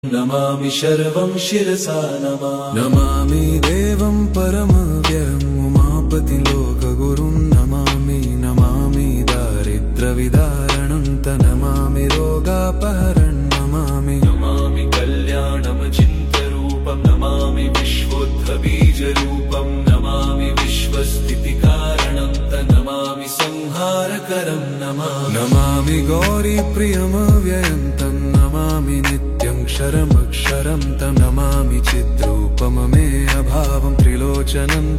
नमामि शर्वं शिरसा नमामि देवं परमव्ययम् उमापतिं लोकगुरुं नमामि नमामि दारिद्र्यविदारणं नमामि रोगापहरणं नमामि कल्याणमचिन्त्यरूपं नमामि विश्वोत्थबीजरूपं नमामि विश्वस्थितिकारणं नमामि संहारकरं नमामि गौरीप्रियमव्ययं तं नमामि नित्यं क्षरमक्षरं तं नमामि चिद्रूपममेय भावं त्रिलोचनं